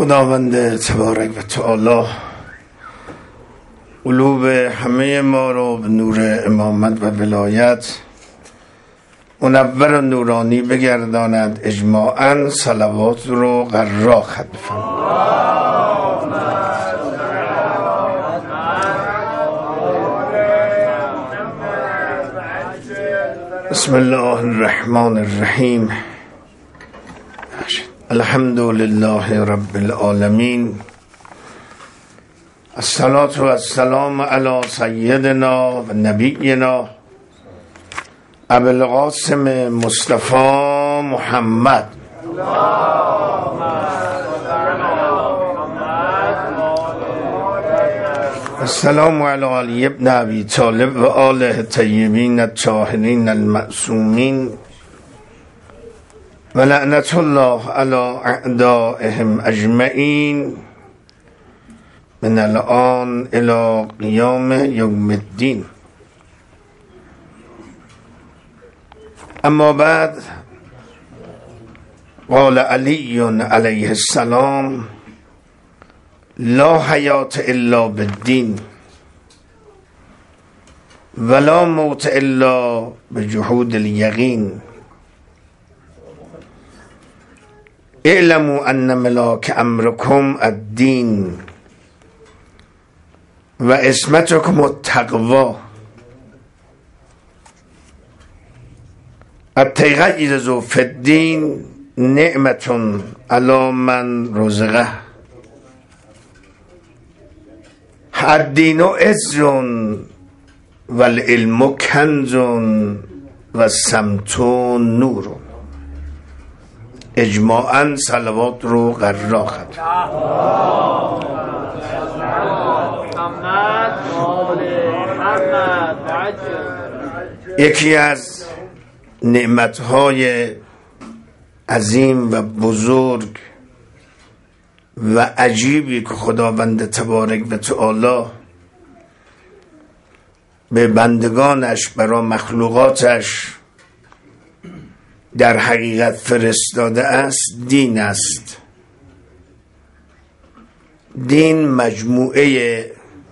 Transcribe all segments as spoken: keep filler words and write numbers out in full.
خداوند تبارک و تعالی قلوب همه ما رو به نور امامت و ولایت منور و نورانی بگرداند. اجماعاً صلوات رو قرار ختم فرماید. بسم الله الرحمن الرحیم. الحمد لله رب العالمین. الصلاة و السلام علی سیدنا و نبینا ابو القاسم مصطفی محمد السلام علی علی ابن ابی طالب و آله الطیبین الطاهرین المعصومین و لعنت الله علی اعدائهم اجمعین من الان الی قیام یوم الدین. اما بعد، قال علی علیه السلام لا حیات الا بالدین ولا موت الا بجحود الیقین. اعلموا ان ملاک امرکم الدین و عصمتکم التقوی. التغیرز فی الدین نعمت علی من رزقه. الدین عز و العلم کنز و الصمت نور. اجماعاً صلوات رو قرار ختم. یکی از نعمتهای عظیم و بزرگ و عجیبی که خداوند تبارک و تعالی به بندگانش، برای مخلوقاتش در حقیقت فرستاده است، دین است. دین مجموعه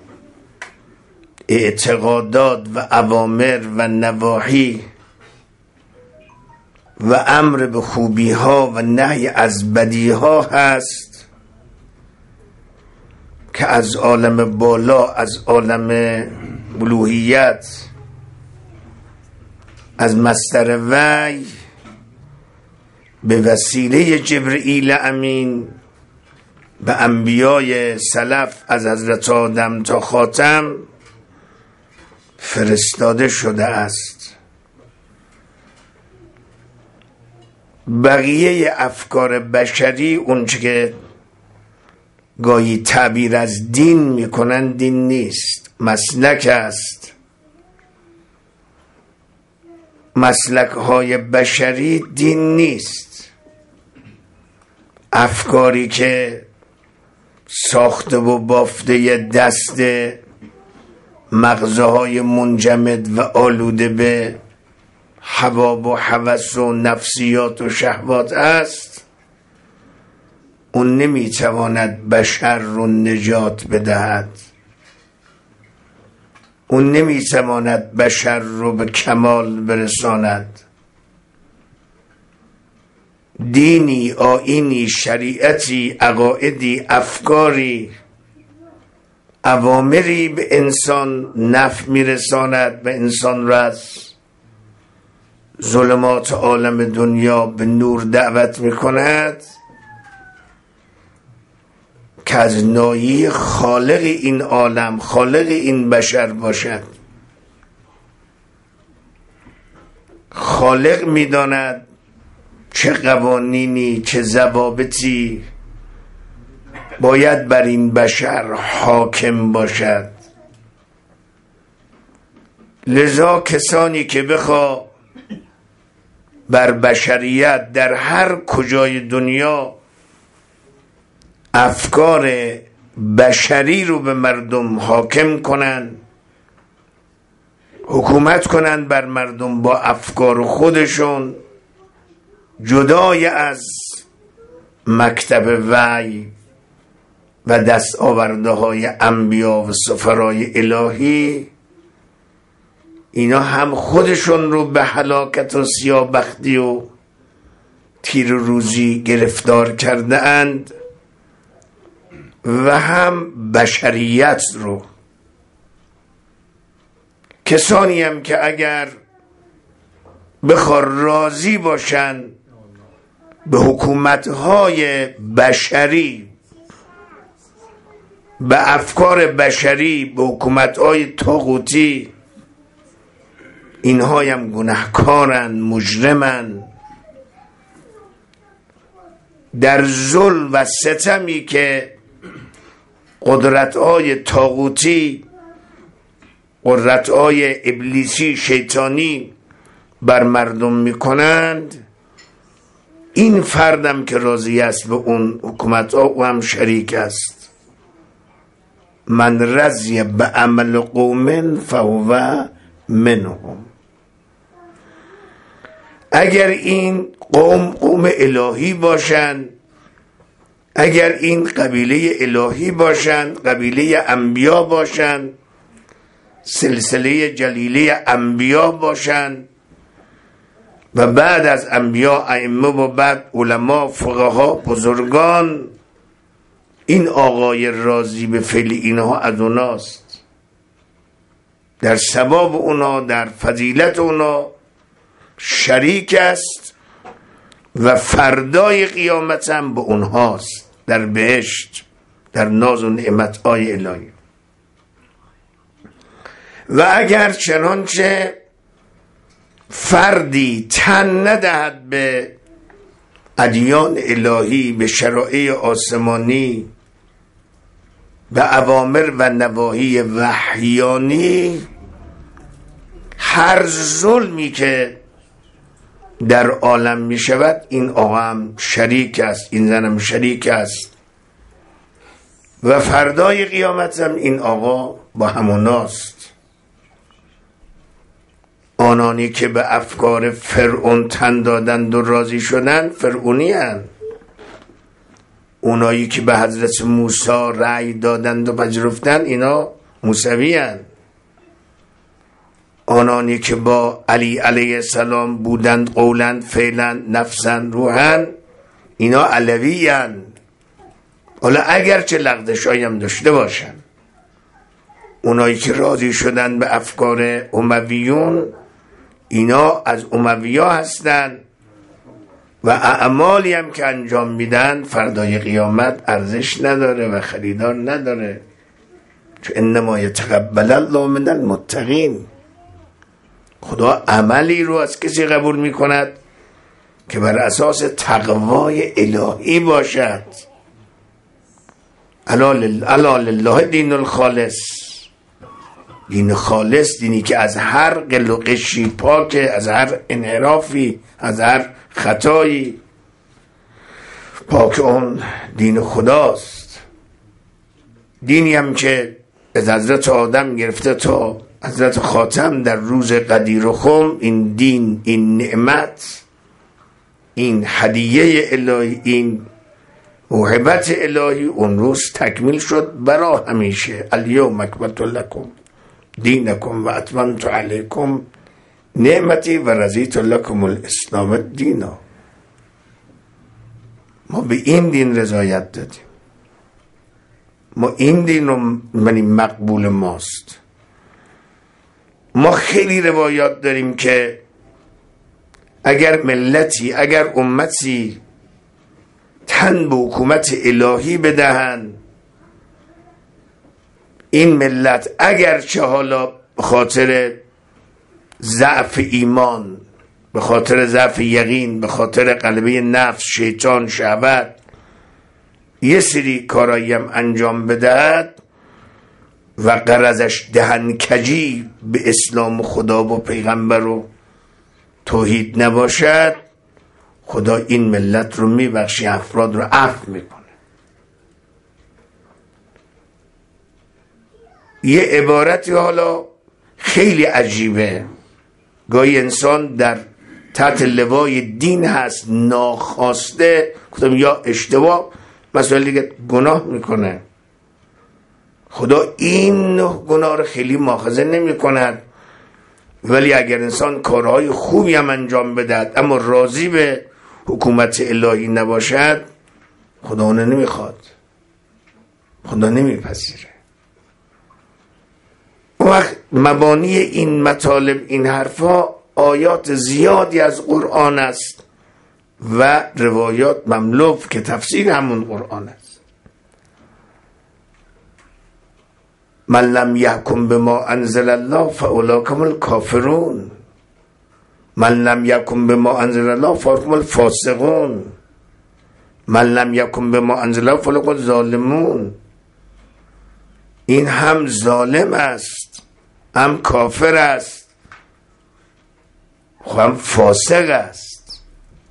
اعتقادات و اوامر و نواهی و امر به خوبی ها و نهی از بدی ها هست که از عالم بالا، از عالم الوهیت، از مصدر وحی به وسیله جبرئیل امین به انبیای سلف از حضرت آدم تا خاتم فرستاده شده است. بقیه افکار بشری، اونچه که گاهی تعبیر از دین میکنن، دین نیست، مسلک است. مسلک های بشری دین نیست. افکاری که ساخته و بافته دست مغزهای منجمد و آلوده به هوا و هوس و نفسیات و شهوات است، اون نمیتواند بشر رو نجات بدهد. اون نمیتواند بشر رو به کمال برساند. دینی، آیینی، شریعتی، عقایدی، افکاری، اوامری به انسان نفع میرساند، به انسان را از ظلمات عالم دنیا به نور دعوت میکند که از ناحیه خالق این عالم، خالق این بشر باشد. خالق میداند چه قوانینی، چه ضوابطی باید بر این بشر حاکم باشد. لذا کسانی که بخوا بر بشریت در هر کجای دنیا افکار بشری رو به مردم حاکم کنن، حکومت کنن بر مردم با افکار خودشون، جدای از مکتب وحی و دست آورده های انبیا و سفرای الهی، اینا هم خودشون رو به هلاکت و سیاه‌بختی و تیر روزی گرفتار کرده اند و هم بشریت رو. کسانی هم که اگر بخوار راضی باشن به حکومت‌های بشری، به افکار بشری، به حکومت‌های طاغوتی، اینها هم گناهکارن، مجرمن. در ظلم و ستمی که قدرت‌های طاغوتی، قدرت‌های ابلیسی شیطانی بر مردم میکنند، این فردم که راضی است به اون حکومت‌ها او هم شریک است. من رضی به عمل قوم فهو منهم. اگر این قوم قوم الهی باشند، اگر این قبیله الهی باشند، قبیله انبیا باشند، سلسله جلیله انبیا باشند و بعد از انبیا ائمه و بعد علما، فقها، بزرگان، این آقای راضی به فعل اینها از اوناست، در ثواب اونا، در فضیلت اونا شریک است و فردای قیامت هم به اونهاست، در بهشت، در ناز و نعمت‌های الهی. و اگر چنانچه فردی تن ندهد به ادیان الهی، به شرایع آسمانی، به اوامر و نواهی وحیانی، هر ظلمی که در عالم می شود این آقا هم شریک است، این زن هم شریک است و فردای قیامت هم این آقا با هموناست. آنانی که به افکار فرعون تن دادند و راضی شدند فرعونی هستند. اونایی که به حضرت موسی رأی دادند و پذیرفتند اینا موسوی هستند. آنانی که با علی علیه السلام بودند قولند، فعلند، نفسند، روحند، اینا علوی هستند. حالا اگر چه لغزش‌هایی هم داشته باشند، اونایی که راضی شدند به افکار امویون اینا از امویا هستند و اعمالی هم که انجام میدن فردای قیامت ارزش نداره و خریدار نداره، چون انما یتقبل الله من المتقین. خدا عملی رو از کسی قبول میکند که بر اساس تقوای الهی باشد. الا لله دین الخالص، دین خالص، دینی که از هر قل و قشی پاکه، از هر انحرافی، از هر خطایی پاک، اون دین خداست. دینی هم که از حضرت آدم گرفته تا حضرت خاتم در روز قدیر و خم، این دین، این نعمت، این هدیه الهی، این موهبت الهی اون روز تکمیل شد برا همیشه. الیوم اکملت لکم دینکم و اتممت علیکم نعمتی و رضیت لکم الاسلام دینا. ما به این دین رضایت دادیم، ما این دین رو منی مقبول ماست. ما خیلی روایات داریم که اگر ملتی، اگر امتی تن به حکومت الهی بدهند، این ملت اگر چه حالا به خاطر ضعف ایمان، به خاطر ضعف یقین، به خاطر غلبه نفس، شیطان، شهوت، یه سری کارایی هم انجام بدهد و غرضش دهنکجی به اسلام و خدا و پیغمبر و توحید نباشد، خدا این ملت رو میبخشی، افراد رو عفو میکنه. یه عبارتی حالا خیلی عجیبه، گاهی انسان در تحت لوای دین هست، ناخواسته کدام یا اشتباه مثلا دیگه گناه میکنه. خدا این نه گناه رو خیلی مؤاخذه نمی کند، ولی اگر انسان کارهای خوبی هم انجام بدهد اما راضی به حکومت الهی نباشد، خدا اونو نمیخواد، خدا نمیپذیره. اون وقت مبانی این مطالب، این حرفا، آیات زیادی از قرآن است و روایات مملو که تفسیر همون قرآن است. من لم یحکم بما انزل الله فاولئک هم الکافرون، من لم یحکم بما انزل الله فاولئک هم الفاسقون، من لم یحکم بما انزل الله فاولئک هم الظالمون. این هم ظالم است، هم کافر است، هم فاسق است.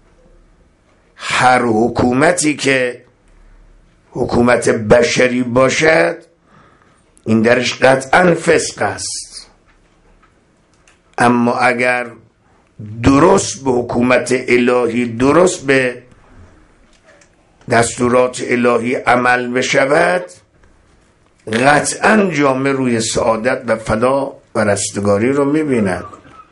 هر حکومتی که حکومت بشری باشد این درش قطعا فسق است، اما اگر درست به حکومت الهی، درست به دستورات الهی عمل بشود، قطعا جامعه روی سعادت و فلاح و رستگاری رو میبیند.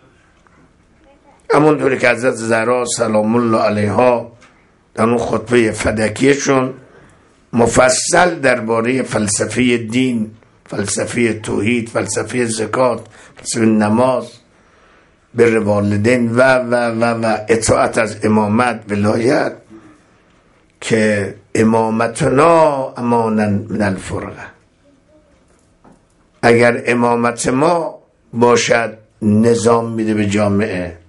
همونطوری که حضرت زهرا سلام الله علیها در اون خطبه فدکیشون مفصل درباره فلسفه دین، فلسفه توحید، فلسفه زکات، فلسفه نماز، بر والدین و و و و اطاعت از امامت، ولایت، که امامتنا امانا من الفرقه، اگر امامت ما باشد نظام میده به جامعه،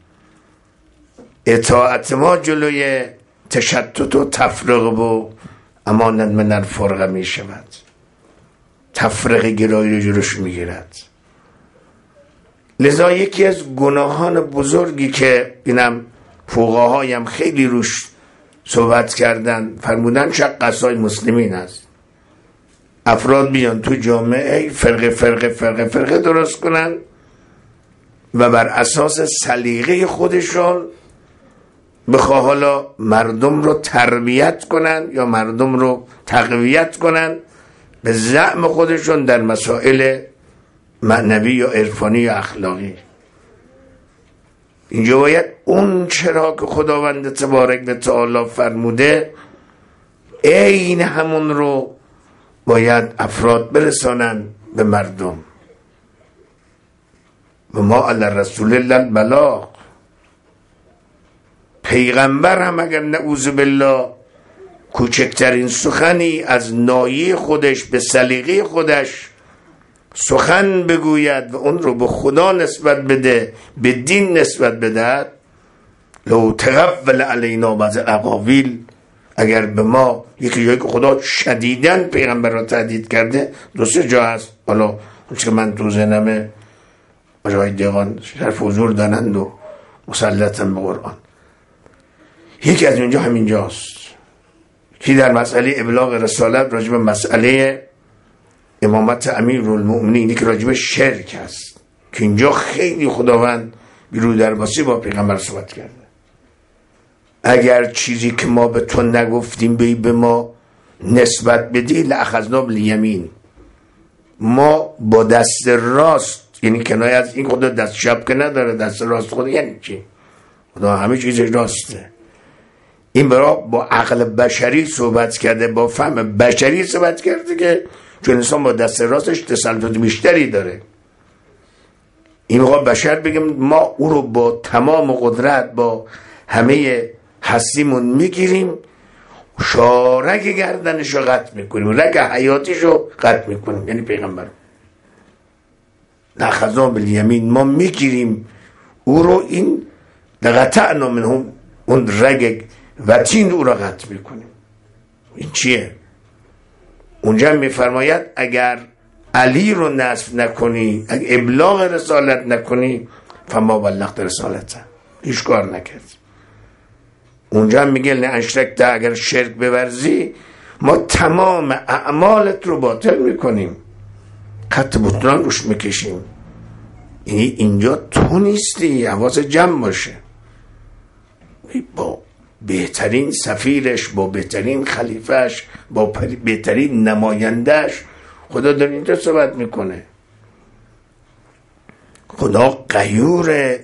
اطاعت ما جلوی تشتت و تفرق و امانا من الفرقه می شود، تفرق گرایی رو جلوش میگیرد. لذا یکی از گناهان بزرگی که اینم فقهاهایم خیلی روش صحبت کردن، فرمودن شق قصای مسلمین است. افراد بیان تو جامعه فرقه فرقه فرقه فرقه درست کنن و بر اساس سلیقه خودشون بخواه حالا مردم رو تربیت کنن یا مردم رو تقویت کنن به زعم خودشون در مسائل معنوی یا عرفانی یا اخلاقی. اینجا باید اون چرا که خداوند تبارک و تعالی فرموده عین همون رو باید افراد برسانن به مردم. و ما علی رسول الله البلاغ. پیغمبر هم اگر نعوذ بالله کوچکترین سخنی از نایه خودش به سلیقه خودش سخن بگوید و اون رو به خدا نسبت بده، به دین نسبت بدهد، لو تقبل علینا بعض الاقاویل، اگر به ما یکی جایی که خدا شدیداً پیغمبر را تهدید کرده، دو سه جا هست، حالا اون که من تو ذهنمه مجاهد دیگان شرف حضور دانند و مسلطن به قرآن، یکی از اونجا همین جاست که در مسئله ابلاغ رسالت راجب مسئله امامت امیرالمؤمنین که راجب شرک هست، که اینجا خیلی خداوند بیرو درباسی با پیغمبر صحبت کرده. اگر چیزی که ما به تو نگفتیم بی به ما نسبت بدی لأخذنا بالیمین، ما با دست راست، یعنی کنایه از این خدا دست چپ که نداره، دست راست خدا یعنی چی؟ خدا همه چیز راسته. این برای با عقل بشری صحبت کرده، با فهم بشری صحبت کرده، که چون انسان با دست راستش تسلط بیشتری داره. این موقع بشر بگم ما او رو با تمام قدرت، با همه هستیمون میگیریم، شارک گردنش رو قطع میکنیم، رگ حیاتیش رو قطع میکنیم، یعنی پیغمبر نخذا بالیمین، ما میگیریم او رو، این قطعنا منهم، اون رگ وتین او را قطع میکنیم. این چیه؟ اونجا میفرماید اگر علی رو نصف نکنی، اگر ابلاغ رسالت نکنی، فما بلغت رسالته، هیچ کار نکرد. اونجا میگه نه اشرکت، اگر شرک بورزی ما تمام اعمالت رو باطل میکنیم، خط بطلان روش میکشیم. یعنی اینجا تو نیستی، حواس جمع باشه. با بهترین سفیرش، با بهترین خلیفهش، با بهترین نمایندهش خدا داره اینجا صحبت میکنه. خدا غیور،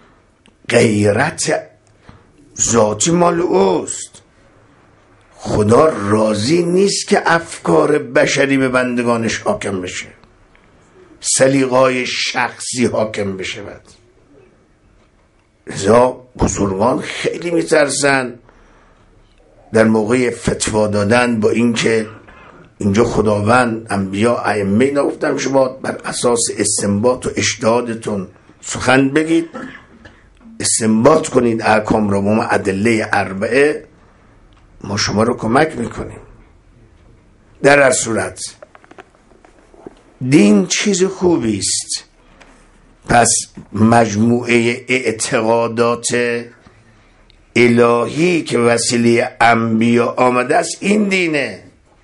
غیرت ذاتی مال اوست. خدا راضی نیست که افکار بشری به بندگانش حاکم بشه، سلیقه‌های شخصی حاکم بشه. بعد لذا بزرگان خیلی میترسن در موقع فتوا دادن، با اینکه اینجا خداوند انبیا ائمه اینا گفتم شما بر اساس استنباط و اجتهادتون سخن بگید، استنباط کنید احکام را، ما ادله اربعه ما شما رو کمک میکنیم. در هر صورت دین چیز خوبی است. پس مجموعه اعتقادات الهی که وسیله انبیا آمده است این دینه.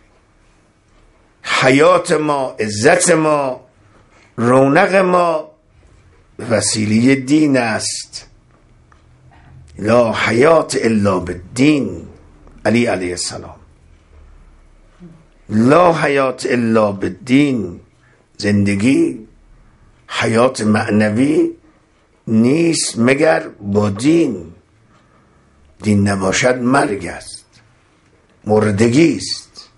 حیات ما، عزت ما، رونق ما وسیله دین است. لا حیات الا بالدین. علی علیه السلام لا حیات الا بالدین. زندگی حیات معنوی نیست مگر با دین. دین نباشد مرگ است، مردگی است.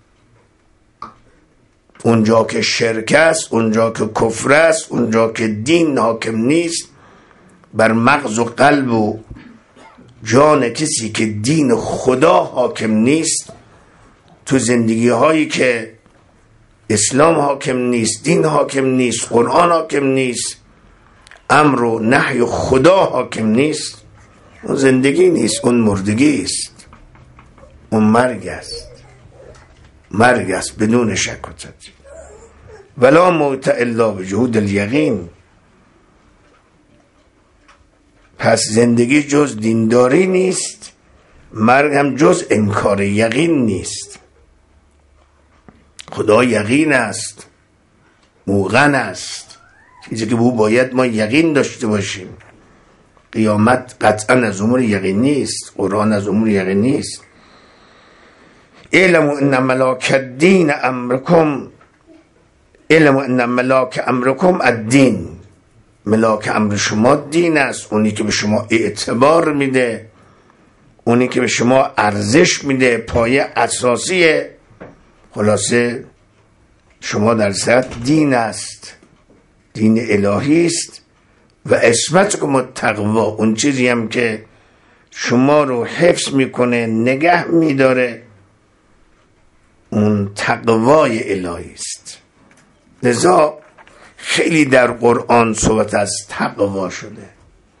اونجا که شرک است، اونجا که کفر است، اونجا که دین حاکم نیست بر مغز و قلب و جان کسی که دین خدا حاکم نیست، تو زندگی هایی که اسلام حاکم نیست، دین حاکم نیست، قرآن حاکم نیست، امر و نهی خدا حاکم نیست، اون زندگی نیست، اون مردگی است، اون مرگ است. مرگ است بدون شک و تردید. ولا موت الا بجهود الیقین. پس زندگی جز دینداری نیست، مرگ هم جز انکار یقین نیست. خدا یقین است، موقن است، چیزی که او باید ما یقین داشته باشیم. قیامت قطعا از امور یقین نیست، قرآن از امور یقین نیست. علم ان ملاک الدین امرکم، علم ان ملاک امرکم الدین. ملاک امر شما دین است، اونی که به شما اعتبار میده، اونی که به شما ارزش میده، پایه اساسی خلاصه شما در سطح دین است، دین الهی است. و عصمتکم التقوا، اون چیزی هم که شما رو حفظ میکنه، نگه میداره، اون تقوای الهی است. لذا خیلی در قرآن صحبت از تقوا شده.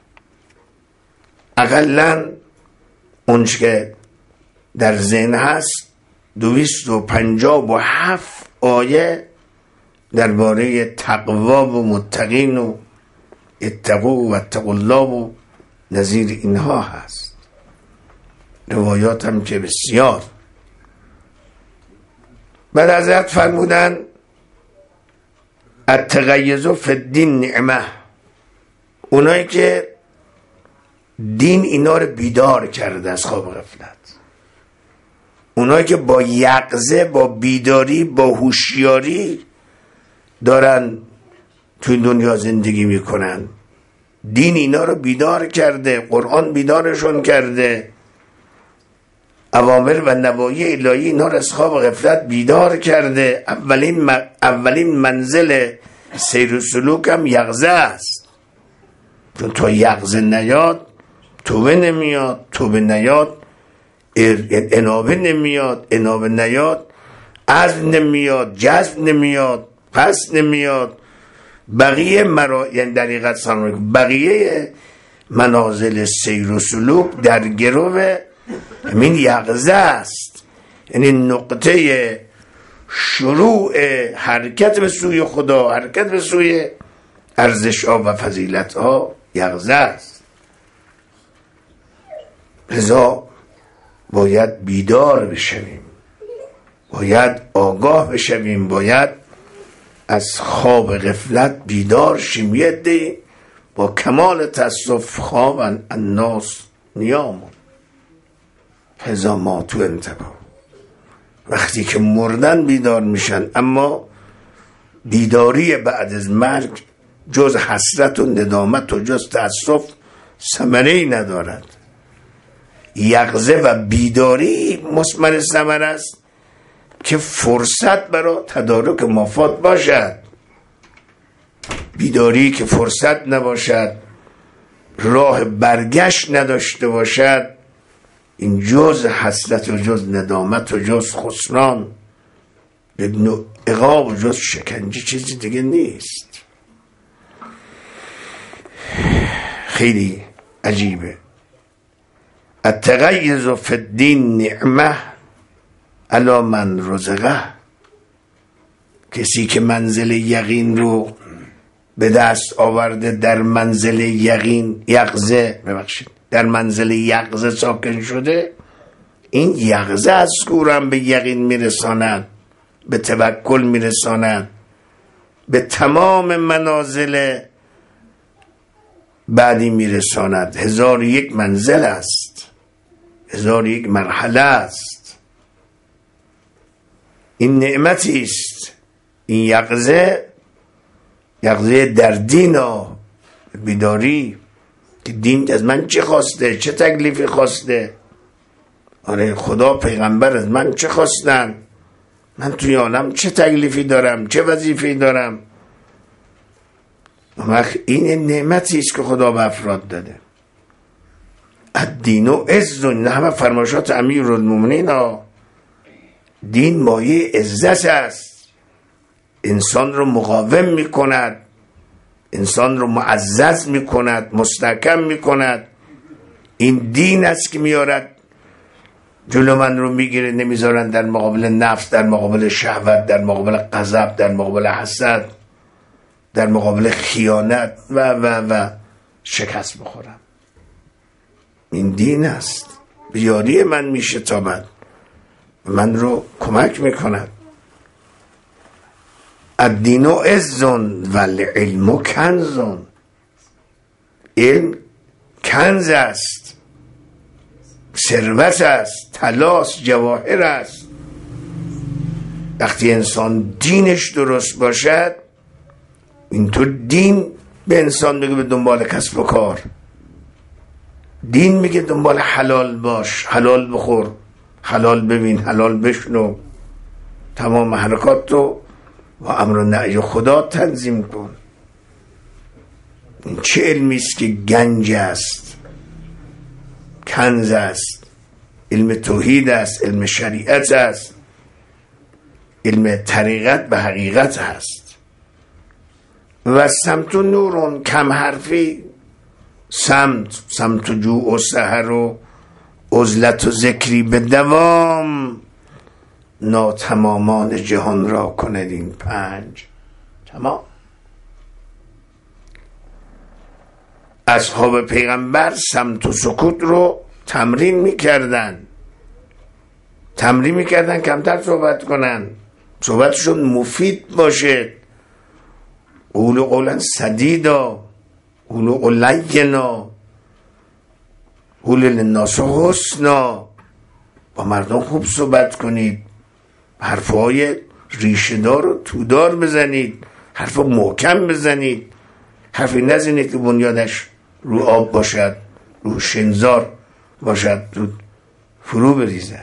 اقلاً اونچه که در ذهن هست دویست و پنجاه و هفت آیه درباره تقوا و متقین و اتقوا و اتقوا الله و نظیر اینها هست. روایات هم که بسیار. بعد حضرت فرمودن التغیظ فی الدین نعمه. اونایی که دین اینا رو بیدار کرده از خواب غفلت، اونایی که با یقظه، با بیداری، با هوشیاری دارن توی دنیا زندگی میکنن، دین اینا رو بیدار کرده، قرآن بیدارشون کرده، اوامر و نواهی الهی اینا رو از خواب غفلت بیدار کرده. اولین اولین منزل سیر و سلوک هم یقظه است، چون تا یقظه نیاد توبه نمیاد، توبه نیاد انابه نمیاد، انابه نیاد عزم نمیاد، جذب نمیاد، پس نمیاد. بقیه مرا یعنی دقیقت سلام بقیه منازل سیر و سلوک در گروه همین یقظه است، یعنی نقطه شروع حرکت به سوی خدا، حرکت به سوی ارزش ها و فضیلت ها یقظه است. لذا باید بیدار بشویم، باید آگاه بشویم، باید از خواب غفلت بیدار شیم. یه عده با کمال تاسف خوابن الناس نیامون فاذا ماتوا انتبهوا، وقتی که مردن بیدار میشن، اما بیداری بعد از مرگ جز حسرت و ندامت و جز تأسف ثمره ای ندارد. یقظه و بیداری مثمر ثمره است که فرصت برای تدارک مفاد باشد. بیداری که فرصت نباشد، راه برگشت نداشته باشد، این جز حسرت و جز ندامت و جز خسران بدون عقاب و جز شکنجه چیزی دیگه نیست. خیلی عجیبه. التغیظ فی الدین نعمه علی من رزقه. کسی که منزل یقین رو به دست آورده، در منزل یقین یقظه ببخشید در منزل یقظه ساکن شده، این یقظه از کورم به یقین میرساند، به توکل میرساند، به تمام منازل بعدی میرساند. هزار یک منزل است، هزار یک مرحله است. این نعمتی است. این یقظه، یقظه در دین ها، بیداری که دین از من چه خواسته، چه تکلیفی خواسته. آره خدا پیغمبر از من چه خواستن، من توی عالم چه تکلیفی دارم، چه وظیفه‌ای دارم. این نعمتی است که خدا به افراد داده. الدین و عز، نه همه فرمایشات امیرالمومنین ها. دین مایه عزت است، انسان رو مقاوم می کند، انسان رو معزز می کند، مستحکم می کند. این دین است که میارد جلو من رو میگیره، نمیذارن در مقابل نفس، در مقابل شهوت، در مقابل غضب، در مقابل حسد، در مقابل خیانت و و و شکست بخورم. این دین است. به یاری من میشه تابد، من رو کمک میکند. الدین عز و العلم کنز. علم کنز است، ثروت است، طلاست، جواهر است. وقتی انسان دینش درست باشد، اینطور دین به انسان میگه به دنبال کسب و کار، دین میگه دنبال حلال باش، حلال بخور، حلال ببین، حلال بشنو، تمام حرکات رو و امر و نهی خدا تنظیم کن. این چه علمی است که گنج است، کنز است. علم توحید است، علم شریعت است، علم طریقت به حقیقت است. و سمت و نورون، کم حرفی، سمت سمت و جو و سحر و عزلت و ذکری به دوام، ناتمامان جهان را کند این پنج تمام. اصحاب پیغمبر سمت و سکوت رو تمرین میکردن، تمرین میکردن کمتر صحبت کنن، صحبتشون مفید باشه. قولوا قولا سدیدا، قولوا قولا لینا، قولوا للناس حسنا. با مردم خوب صحبت کنید، حرفهای ریشه‌دار و تودار بزنید، حرف محکم بزنید، حرفی نزنید که بنیادش رو آب باشد، رو شنزار باشد، رو فرو بریزد.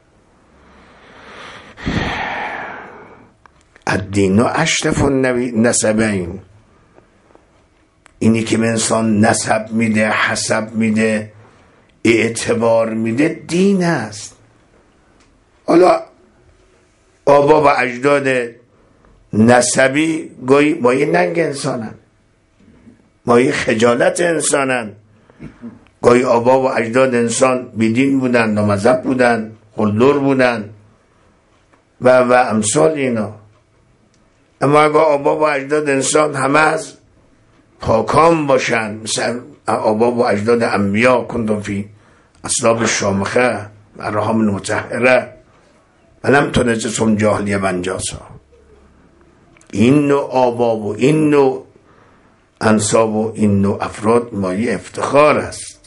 الدین اشرف النسبین. اینی که به انسان نسب میده، حسب میده، اعتبار میده، دین است. حالا آبا و اجداد نسبی گویی مایه ننگ انسانن، مایه خجالت انسانن. گاهی آبا و اجداد انسان بیدین بودن، نامذهب بودن، قلدر بودن و و امثال اینا. اما اگه آبا و اجداد انسان همه از پاکان باشن، مثل آبا و اجداد انبیا، کندم فی اصلاب شامخه و ارحام المطهره ولم تنجسهم جاهلیه بنجاسا. این نوع آبا و این نوع انساب و این نوع افراد مایه افتخار است.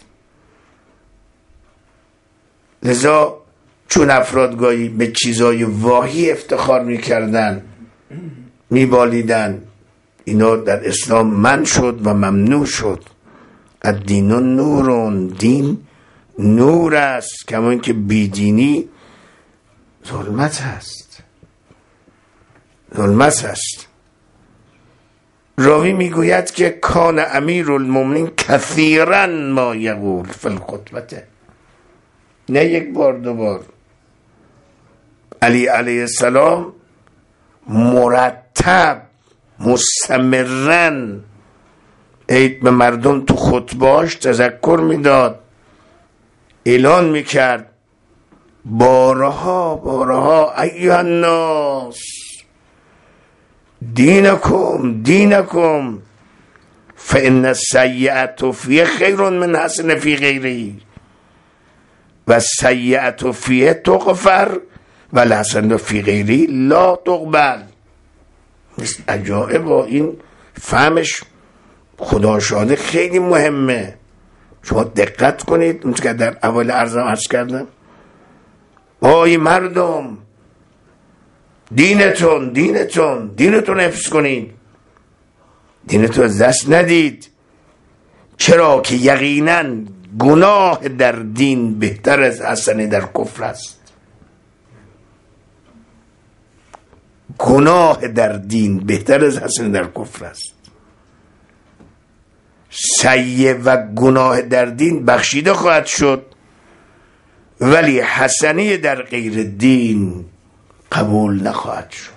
لذا چون افراد گاهی به چیزای واهی افتخار میکردن، میبالیدن. اینا در اسلام من شد و ممنوع شد. الدین نورون، دین نور است، کما اینکه بیدینی ظلمت هست، ظلمت هست. راوی میگوید که کان امیر المؤمنین کثیرا ما یقول فی الخطبه، نه یک بار دو بار. علی علیه السلام مرتب مستمرن عید به مردم تو خطباش تذکر میداد، اعلان میکرد بارها بارها ایها الناس دینکم دینکم فان السیئة فیه خیر من حسن فی غیره و السیئة فیه تغفر و الحسن فی غیره لا تقبل. عجایب، این فهمش خدا شاهده خیلی مهمه. شما دقت کنید اون که در اول عرضم عرض کردم، آی مردم دینتون دینتون دینتون حفظ کنید، دینتون از دست ندید. چرا که یقینا گناه در دین بهتر از حسنه در کفر است. گناه در دین بهتر از حسنه در کفر است. سیئ و گناه در دین بخشیده خواهد شد، ولی حسنه در غیر دین قبول نخواهد شد.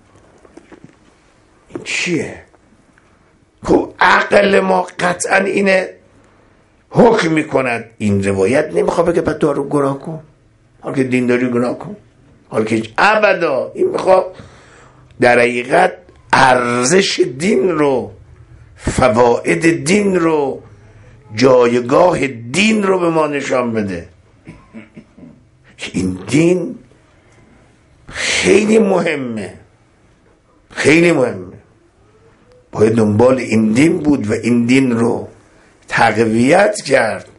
این چیه؟ خب عقل ما قطعا اینه حکم میکند. این روایت نمیخواد بگه بعد دارو گناه کن، حال که دین داری گناه کن، حال که ابدا. این میخواد در حقیقت ارزش دین رو، فواید دین رو، جایگاه دین رو به ما نشان بده. این دین خیلی مهمه، خیلی مهمه. باید دنبال این دین بود و این دین رو تقویت کرد.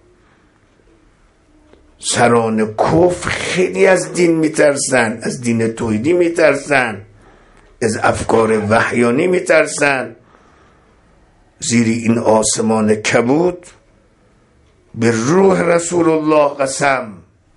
سران کفر خیلی از دین میترسن، از دین توحیدی میترسن، از افکار وحیانی میترسن. زیر این آسمان کبود به روح رسول الله قسم،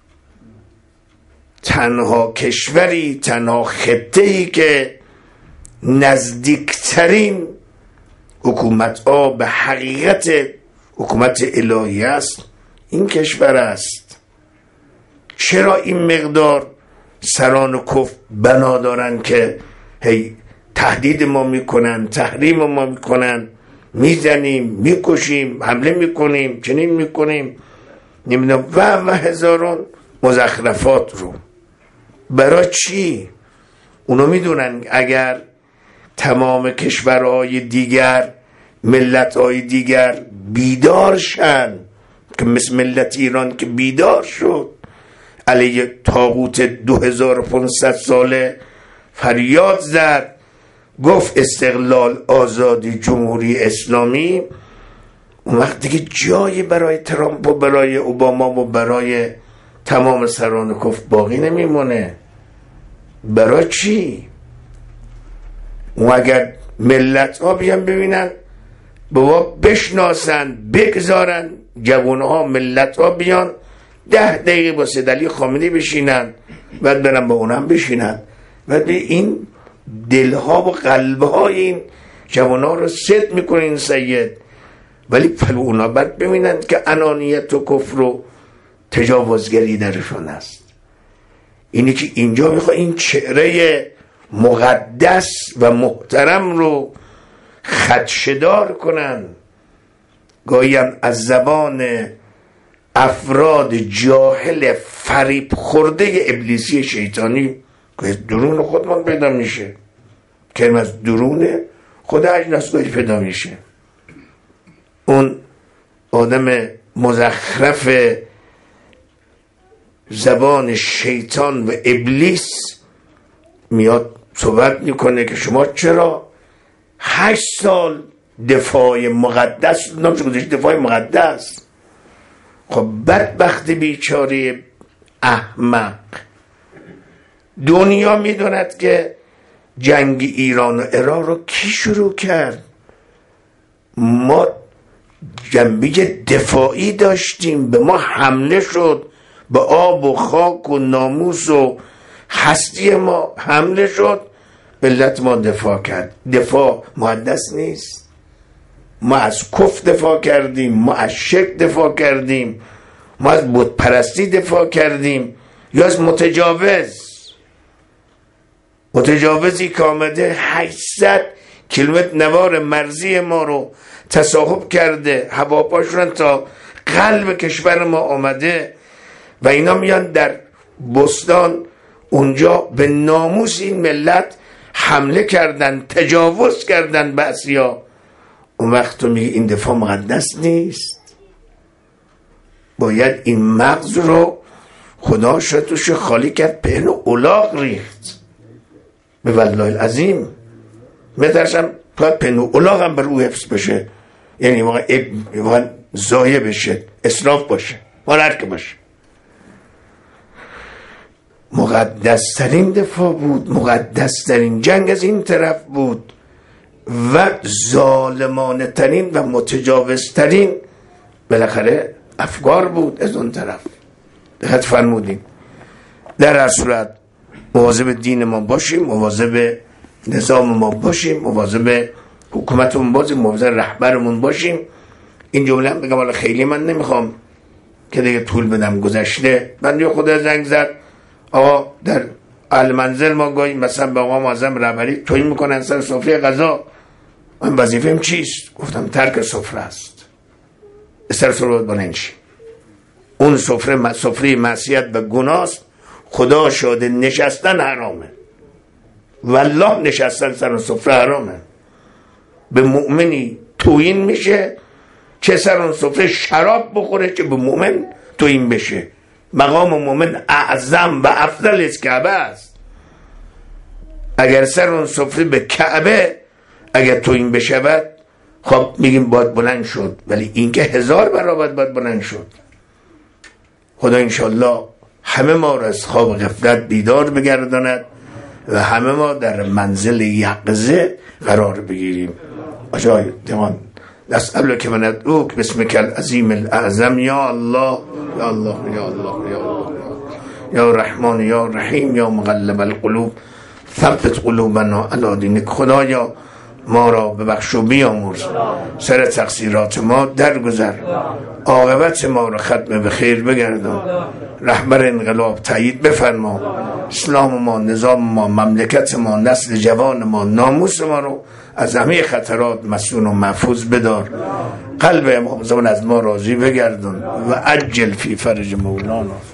تنها کشوری، تنها خطه‌ای که نزدیکترین حکومت ها به حقیقت حکومت الهی است، این کشور است. چرا این مقدار سران کفر بنا دارن که هی تهدید ما میکنن، تحریم ما میکنن، میزنیم، میکشیم، حمله میکنیم، چنین میکنیم، نمیدونم و و هزاران مزخرفات رو. برای چی؟ اونو میدونن اگر تمام کشورهای دیگر، ملتهای دیگر بیدار شن، که مثل ملت ایران که بیدار شد علیه طاغوت دو هزار و پانصد ساله فریاد زد، گفت استقلال، آزادی، جمهوری اسلامی، اون وقت دیگه جایی برای ترامپ و برای اوباما و برای تمام سران کفر باقی نمیمونه. برای چی؟ اون اگر ملت ها بیان ببینن، بابا بشناسن، بگذارن جوان ها، ملت ها بیان ده دقیقه با سید علی خامنه‌ای بشینن، بعد برن با اونم بشینن، بعد به این دلها و قلبهای این جوان ها رو سد میکنه این سید. ولی پلو اونا بعد ببینن که انانیت و کفر و تجاوزگری درشون است. اینی که اینجا میخواه این چهره مقدس و محترم رو خدشه‌دار کنن. گاهی هم از زبان افراد جاهل فریب خورده ابلیسی شیطانی که درون خودمان پیدا میشه، که از درون خود اجناسگاهی پیدا میشه. اون آدم مزخرف زبان شیطان و ابلیس میاد صحبت میکنه که شما چرا هشت سال دفاع مقدس نامش گذاشت دفاع مقدس. خب بدبخت بیچاره احمق، دنیا میدوند که جنگ ایران و عراق رو کی شروع کرد؟ ما جنبه دفاعی داشتیم، به ما حمله شد، به آب و خاک و ناموس و هستی ما حمله شد، ملت ما دفاع کرد. دفاع مقدس نیست. ما از کفر دفاع کردیم، ما از شرک دفاع کردیم، ما از بت پرستی دفاع کردیم، یا از متجاوز متجاوزی که آمده هشتصد کیلومتر نوار مرزی ما رو تصاحب کرده، هواپاشون تا قلب کشور ما آمده و اینا میان در بستان اونجا به ناموس این ملت حمله کردن، تجاوز کردن به اسیا. اون وقت تو میگی این دفاع مقدس نیست؟ باید این مغز رو خدا شتوش خالی کرد، پهن و الاغ ریخت. به والله العظیم میترسم باید پهن و الاغ هم بر او حفظ بشه، یعنی واقعا ضایع بشه، اسراف باشه، مالرک باشه. مقدس ترین دفاع بود، مقدس ترین جنگ از این طرف بود و ظالمانه ترین و متجاوز ترین بالاخره افکار بود از اون طرف. دقت فرمودین. در هر صورت مواظب دین ما باشیم، مواظب نظام ما باشیم، مواظب حکومتمون باشیم، مواظب رهبرمون باشیم. این جمله هم بگم حالا خیلی من نمیخوام که دیگه طول بدم، گذشته. من یه خدا زنگ زد آقا در اهل منزل ما گاهی مثلا به آقا معظم رهبری تویی میکنن سر سفره غذا، من وظیفه‌ام چیست؟ گفتم ترک سفره است. سر سفره بلند شی. اون سفره سفره معصیت و گناه است. خدا شاهد نشستن حرامه، والله نشستن سر سفره حرامه. به مؤمنی توهین میشه، چه سر اون سفره شراب بخوره چه به مؤمن توهین بشه. مقام مؤمن اعظم و افضل از کعبه است. اگر سر اون سفره به کعبه اگر توهین بشود، خب میگیم باید بلند شد، ولی این که هزار برابر باید بلند شد. خدا انشالله همه ما را از خواب غفلت بیدار بگرداند و همه ما در منزل یقظه قرار بگیریم. آجای دیوان نسألک و ندعوک بسمک العظیم الاعظم یا الله یا الله یا الله یا الله یا رحمان یا رحیم یا مقلب القلوب ثبت قلوبنا علی دینک. خدایا ما را ببخش و بیامرز، سر تقصیرات ما درگذر، عاقبت ما را ختم به خیر بگردان، رهبر انقلاب تایید بفرما، اسلام ما، نظام ما، مملکت ما، نسل جوان ما، ناموس ما رو از همه خطرات مسئول و محفوظ بدار، قلب امام زمان از ما راضی بگردان و عجل فی فرج مولانا.